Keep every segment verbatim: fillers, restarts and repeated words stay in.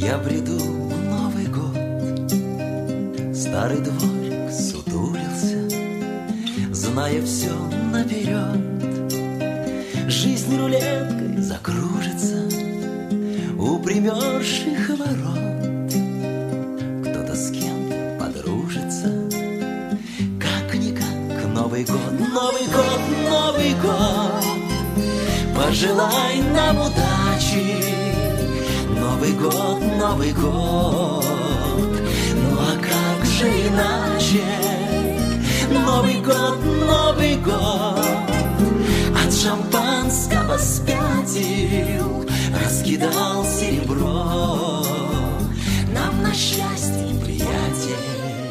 Я бреду в Новый год. Старый дворик сутулился, зная все наперед. Жизнь рулеткой закружится у примерзших ворот. Кто-то с кем-то подружится. Как-никак Новый год, Новый год, Новый год. Пожелай нам удачи. Новый год, Новый год. Ну а как же иначе? Новый год, Новый год. От шампанского спятил, раскидал серебро. Нам на счастье, приятель.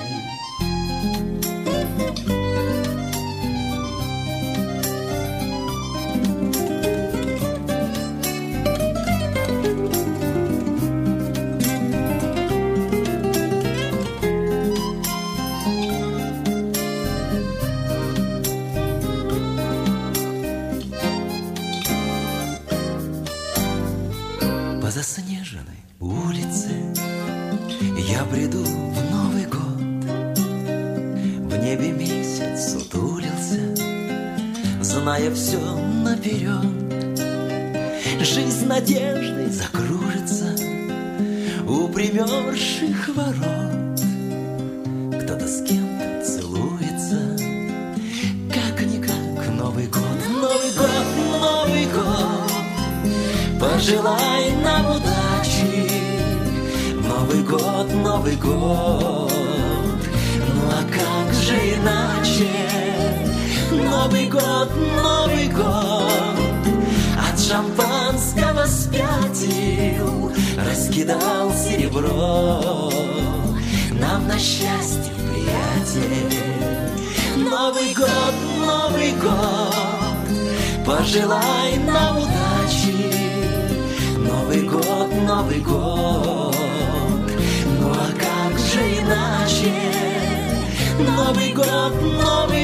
По заснеженной улице я бреду в Новый год. В небе месяц сутулился, зная все наперед. Жизнь надеждой закружится у примерзших ворот. Кто-то с кем-то целуется. Как-никак Новый год, Новый год, Новый год. Пожелай нам удачи. Новый год, Новый год. Ну а как же иначе? Новый год, Новый год. От шампанского спятил, раскидал серебро. Нам на счастье, приятель. Новый год, Новый год. Пожелай нам удачи. Новый год, Новый год. Ну а как же иначе? Новый год, Новый